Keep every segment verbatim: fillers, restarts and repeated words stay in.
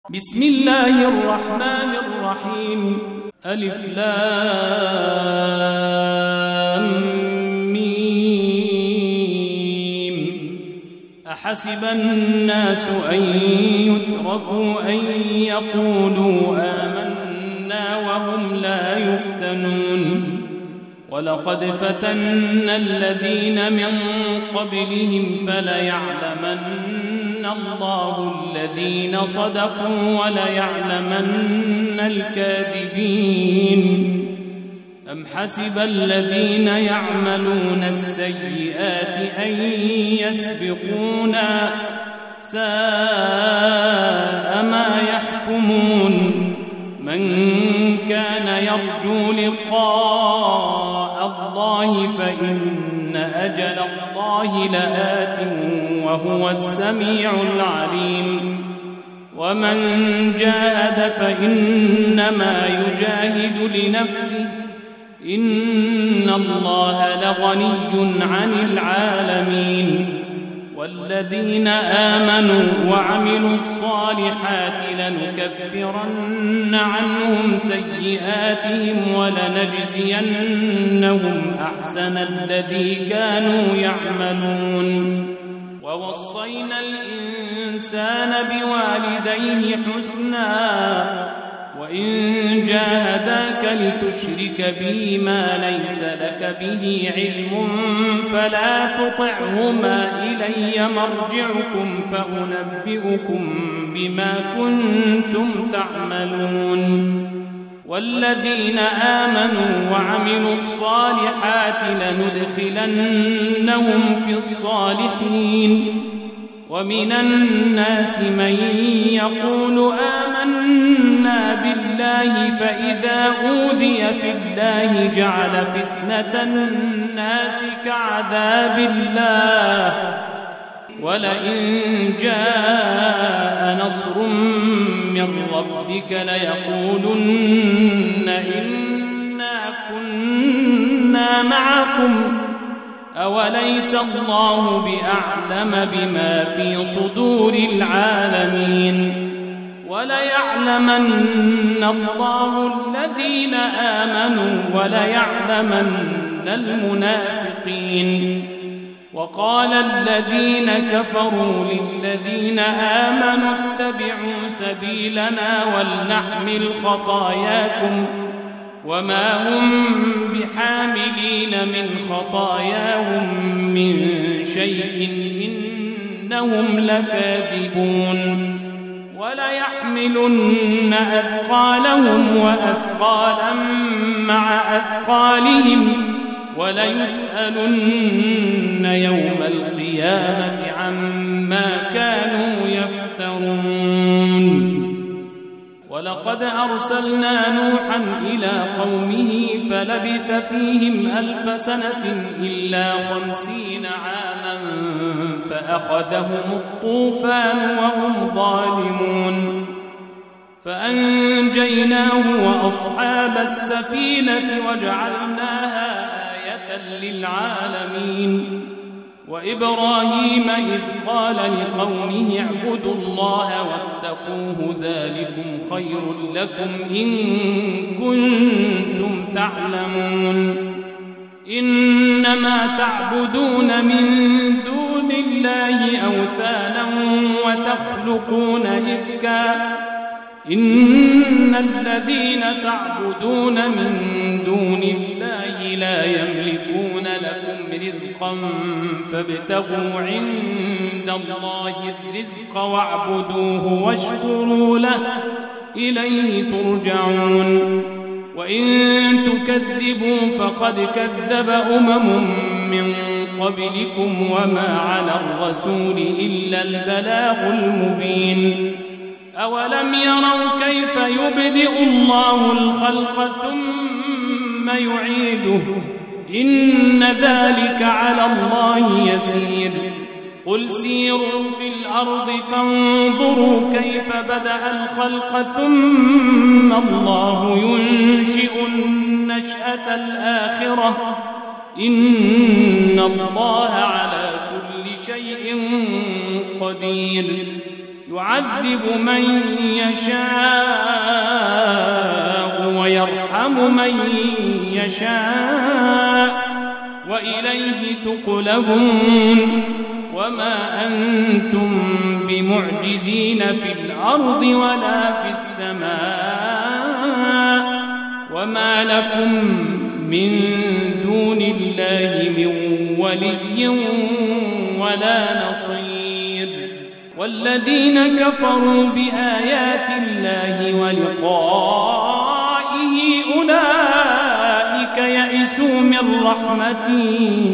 بسم الله الرحمن الرحيم. ألف لام ميم. أحسب الناس أن يتركوا أن يقولوا آمنا وهم لا يفتنون ولقد فتنا الذين من قبلهم فليعلمن الله الذين صدقوا وليعلمن الكاذبين. أم حسب الذين يعملون السيئات أن يسبقونا ساء ما يحكمون. من كان يرجو لقاء الله فإن أجل الله لآت وهو السميع العليم. ومن جاهد فإنما يجاهد لنفسه إن الله لغني عن العالمين. والذين آمنوا وعملوا الصالحات لنكفرن عنهم سيئاتهم ولنجزينهم أحسن الذي كانوا يعملون. ووصينا الإنسان بوالديه حسنا وإن جاهداك لتشرك بي ما ليس لك به علم فلا تطعهما إلي مرجعكم فأنبئكم بما كنتم تعملون. والذين آمنوا وعملوا الصالحات لندخلنهم في الصالحين. ومن الناس من يقول آمنا بالله فإذا أوذي في الله جعل فتنة الناس كعذاب الله ولئن جاء نصر من ربك ليقولن إنا كنا معكم أوليس الله بأعلم بما في صدور العالمين. وليعلمن الله الذين آمنوا وليعلمن المنافقين. وقال الذين كفروا للذين آمنوا اتبعوا سبيلنا ولنحمل خطاياكم وما هم بحاملين من خطاياهم من شيء إنهم لكاذبون. وليحملن أثقالهم وأثقالا مع أثقالهم وليسألن يوم القيامة عما كانوا يفترون. ولقد أرسلنا نوحا إلى قومه فلبث فيهم ألف سنة إلا خمسين عاما فأخذهم الطوفان وهم ظالمون. فأنجيناه وأصحاب السفينة وجعلناها آية للعالمين. وإبراهيم إذ قال لقومه اعبدوا الله واتقوه ذلكم خير لكم إن كنتم تعلمون. إنما تعبدون من دون الله أوثانا وتخلقون إفكا إن الذين تعبدون من دون الله لا يملكون لكم رزقا فابتغوا عند الله الرزق واعبدوه واشكروا له إليه ترجعون. وإن تكذبوا فقد كذب أمم من قبلكم وما على الرسول إلا البلاغ المبين. أولم يروا كيف يبدئ الله الخلق ثم يعيده إن ذلك على الله يسير. قل سيروا في الأرض فانظروا كيف بدأ الخلق ثم الله ينشئ النشأة الآخرة إن الله على كل شيء قدير. يعذب من يشاء ويرحم من يشاء وإليه تقلبون وما أنتم بمعجزين في الأرض ولا في السماء وما لكم من دون الله من ولي ولا نصير والذين كفروا بآيات الله ولقائه أولئك يئسوا من رحمتي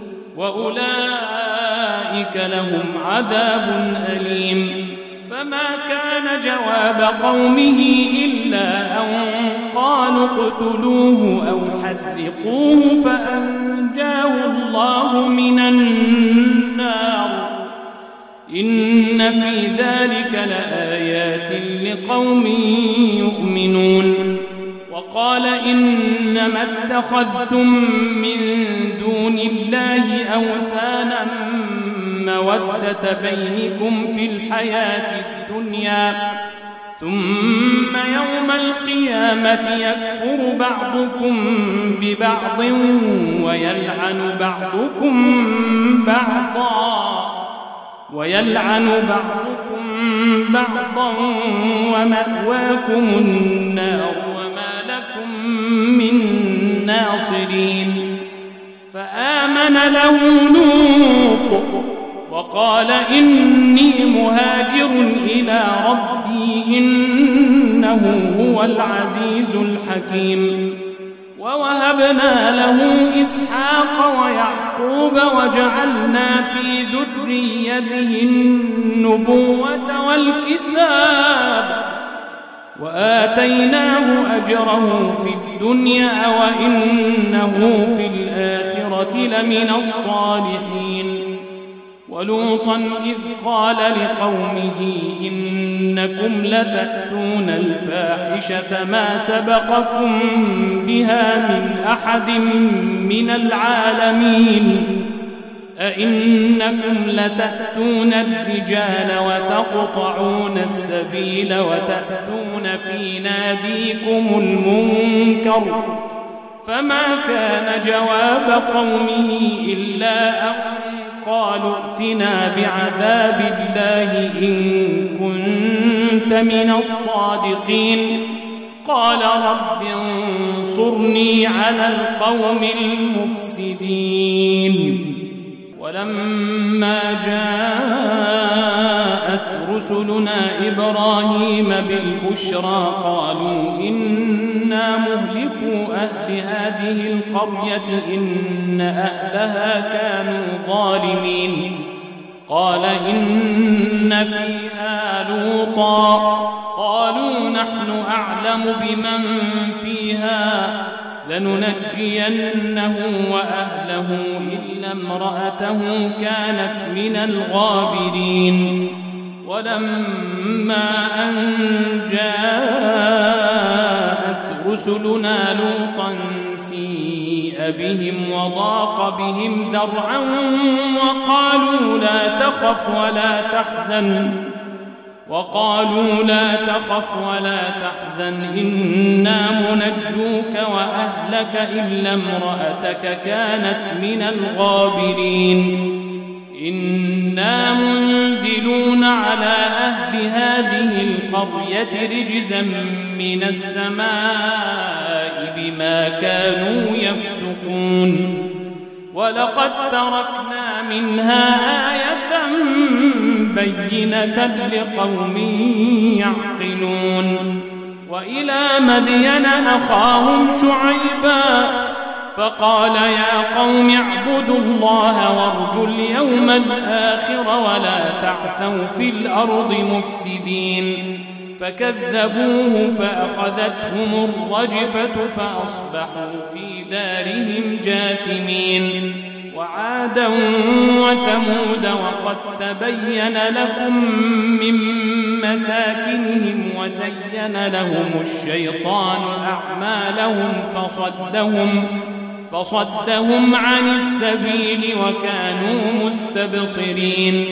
وأولئك لهم عذاب أليم فما كان جواب قومه إلا أن قالوا اقتلوه أو حرقوه فأنجاه الله من النار إن في ذلك لآيات لقوم يؤمنون وقال إنما اتخذتم من دون الله أوثانا مودة بينكم في الحياة الدنيا ثم يوم القيامة يكفر بعضكم ببعض ويلعن بعضكم بعضا ويلعن بعضكم بعضا ومأواكم النار وما لكم من ناصرين فآمن له لوط وقال إني مهاجر إلى ربي إنه هو العزيز الحكيم ووهبنا له إسحاق ويعقوب وجعلنا في ذريته النبوة والكتاب وآتيناه أجره في الدنيا وإنه في الآخرة لمن الصالحين ولوطا إذ قال لقومه إنكم لتأتون الفاحشة ما سبقكم بها من أحد من العالمين أئنكم لتأتون الرجال وتقطعون السبيل وتأتون في ناديكم المنكر فما كان جواب قومه إلا أن قالوا ائتنا بعذاب الله إن كنت من الصادقين قال رب انصرني على القوم المفسدين ولما جاءت رسلنا إبراهيم بالبشرى قالوا إنا مهلكو أهل هذه القرية إن أهلها كانوا ظالمين قال إن فيها لوطا قالوا نحن أعلم بمن فيها لننجينه وأهله إلا امرأته كانت من الغابرين ولما أن جاءت رسلنا لوطا سيء بهم وضاق بهم ذرعا وقالوا لا تخف ولا تحزن وقالوا لا تخف ولا تحزن إنا منجوك وأهلك إلا امرأتك كانت من الغابرين إنا منزلون على أهل هذه القرية رجزا من السماء بما كانوا يفسقون ولقد تركنا منها آية بينة لقوم يعقلون وإلى مدين أخاهم شعيبا فقال يا قوم اعبدوا الله وارجوا اليوم الآخر ولا تعثوا في الأرض مفسدين فكذبوه فأخذتهم الرجفة فأصبحوا في دارهم جاثمين وعادا وثمود وقد تبين لكم من مساكنهم وزين لهم الشيطان أعمالهم فصدهم فصدهم عن السبيل وكانوا مستبصرين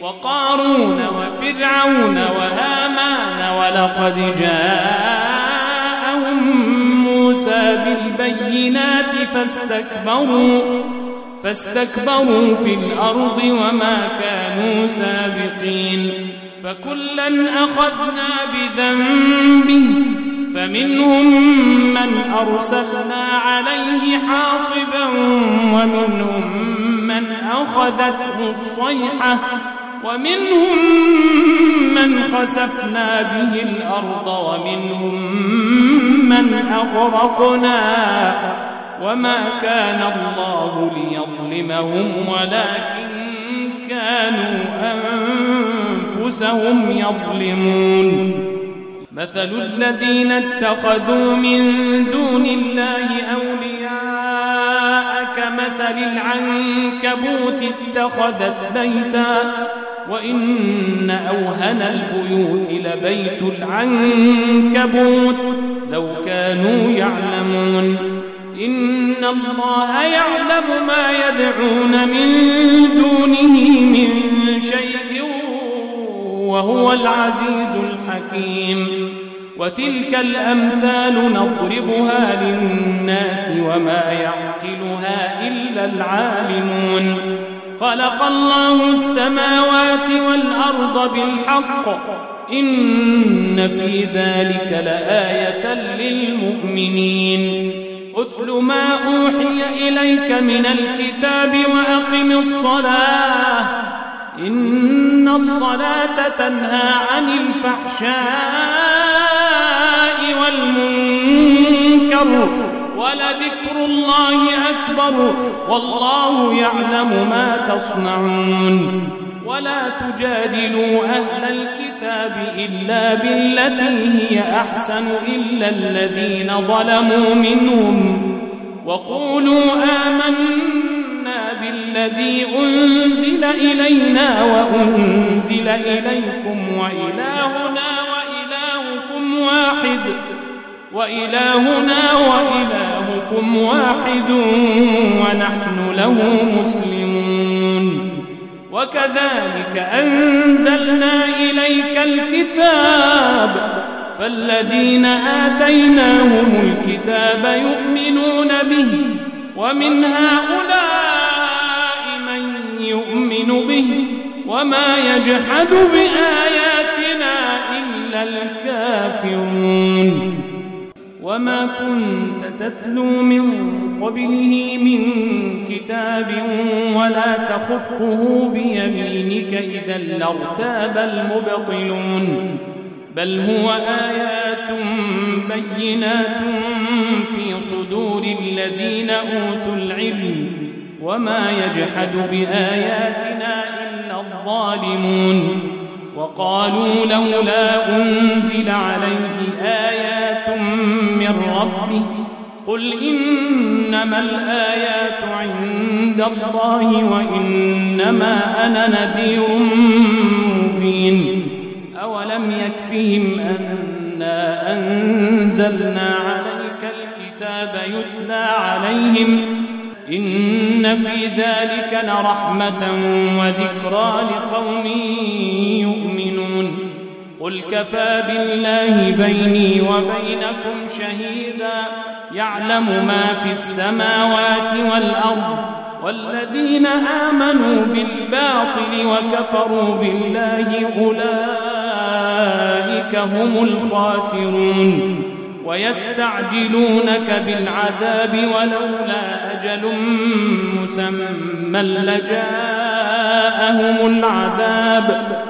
وقارون وفرعون وهامان ولقد جاءهم موسى بالبينات فاستكبروا فاستكبروا في الأرض وما كانوا سابقين فكلا أخذنا بذنبه فمنهم من أرسلنا عليه حاصبا ومنهم من أخذته الصيحة ومنهم من خسفنا به الأرض ومنهم من أغرقنا وما كان الله ليظلمهم ولكن كانوا أنفسهم يظلمون مثل الذين اتخذوا من دون الله أولياء كمثل العنكبوت اتخذت بيتا وإن أوهن البيوت لبيت العنكبوت لو كانوا يعلمون إن الله يعلم ما يدعون من دونه من شيء وهو العزيز الحكيم وتلك الأمثال نضربها للناس وما يعقلها إلا العالمون خلق الله السماوات والأرض بالحق إن في ذلك لآية للمؤمنين أتل ما أوحي إليك من الكتاب وأقم الصلاة إن الصلاة تنهى عن الفحشاء والمنكر ولذكر الله أكبر والله يعلم ما تصنعون ولا تجادلوا أهل الكتاب إلا بالتي هي أحسن إلا الذين ظلموا منهم وقولوا آمنا بالذي أنزل إلينا وأنزل إليكم وإلهنا وإلهكم واحد وإلهنا وإلهكم واحد ونحن له مسلمون وكذلك أنزلنا إليك الكتاب فالذين آتيناهم الكتاب يؤمنون به ومن هؤلاء من يؤمن به وما يجحد بآياتنا إلا الكافرون وما كنت تتلو من قبله من كتاب ولا تخطه بيمينك إذا لارتاب المبطلون بل هو آيات بينات في صدور الذين أوتوا العلم وما يجحد بآياتنا إلا الظالمون وقالوا لولا أنزل عليه آيات من ربه قل إنما الآيات عند الله وإنما أنا نذير مبين أولم يكفهم أنا أنزلنا عليك الكتاب يتلى عليهم إن في ذلك لرحمة وذكرى لقوم يؤمنون قل كفى بالله بيني وبينكم شهيدا يعلم ما في السماوات والأرض والذين آمنوا بالباطل وكفروا بالله أولئك هم الخاسرون ويستعجلونك بالعذاب ولولا أجل مسمى لجاءهم العذاب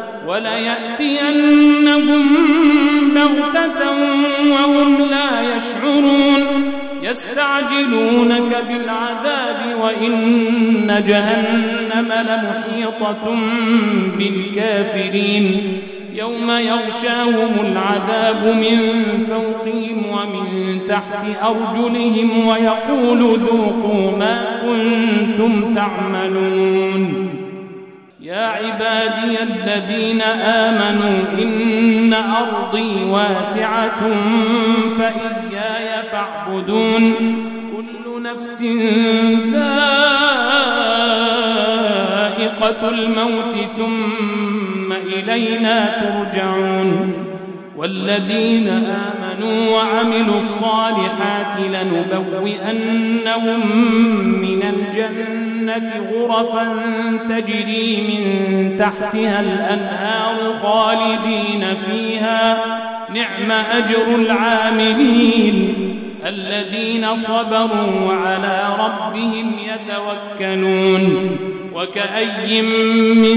وليأتينهم بغتة وهم لا يشعرون يستعجلونك بالعذاب وإن جهنم لمحيطة بالكافرين يوم يغشاهم العذاب من فوقهم ومن تحت أرجلهم ويقول ذوقوا ما كنتم تعملون يا عبادي الذين آمنوا إن أرضي واسعة فإياي فاعبدون كل نفس ذائقة ملقة الموت ثم إلينا ترجعون والذين آمنوا وعملوا الصالحات لنبوئنهم من الجنة غرفا تجري من تحتها الأنهار خالدين فيها نعم أجر العاملين الذين صبروا وعلى ربهم يتوكلون وكأي من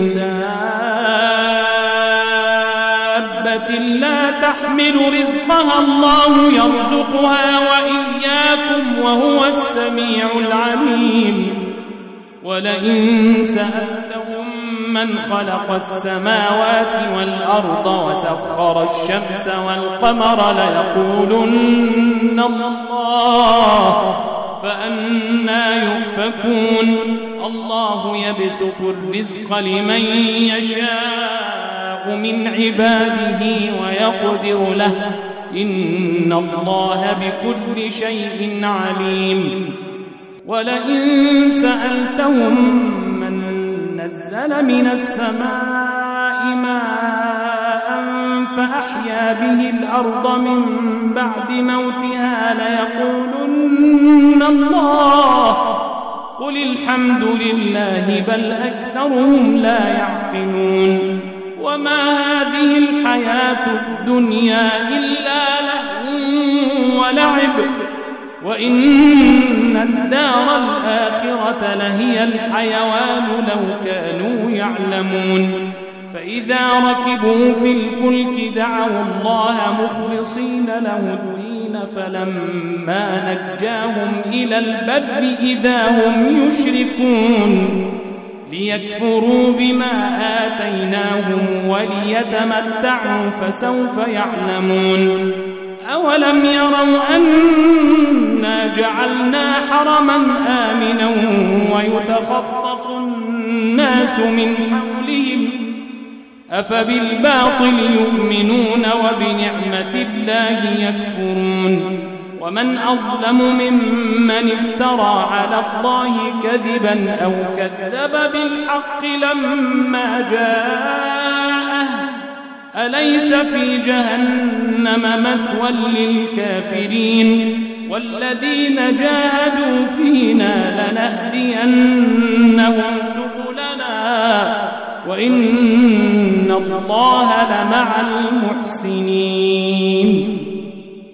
دابة لا تحمل رزقها الله يرزقها وإياكم وهو السميع العليم ولئن سألتهم من خلق السماوات والأرض وسخر الشمس والقمر ليقولن الله فأنى يؤفكون الله يبسط الرزق لمن يشاء من عباده ويقدر له إن الله بكل شيء عليم ولئن سألتهم من نزل من السماء ماء فأحيا به الأرض من بعد موتها ليقولن الله قل الحمد لله بل أكثرهم لا يعقلون وما هذه الحياة الدنيا إلا لهو ولعب وإن الدار الآخرة لهي الحيوان لو كانوا يعلمون فإذا ركبوا في الفلك دعوا الله مخلصين له الدين فلما نجاهم إلى البر إذا هم يشركون ليكفروا بما آتيناهم وليتمتعوا فسوف يعلمون أولم يروا أنا جعلنا حرما آمنا ويتخطف الناس من حولهم أفبالباطل يؤمنون وبنعمة الله يكفرون ومن أظلم ممن افترى على الله كذبا أو كذب بالحق لما جاءه أليس في جهنم مثوى للكافرين والذين جاهدوا فينا لنهدينهم سبلنا وإن الله لمع المحسنين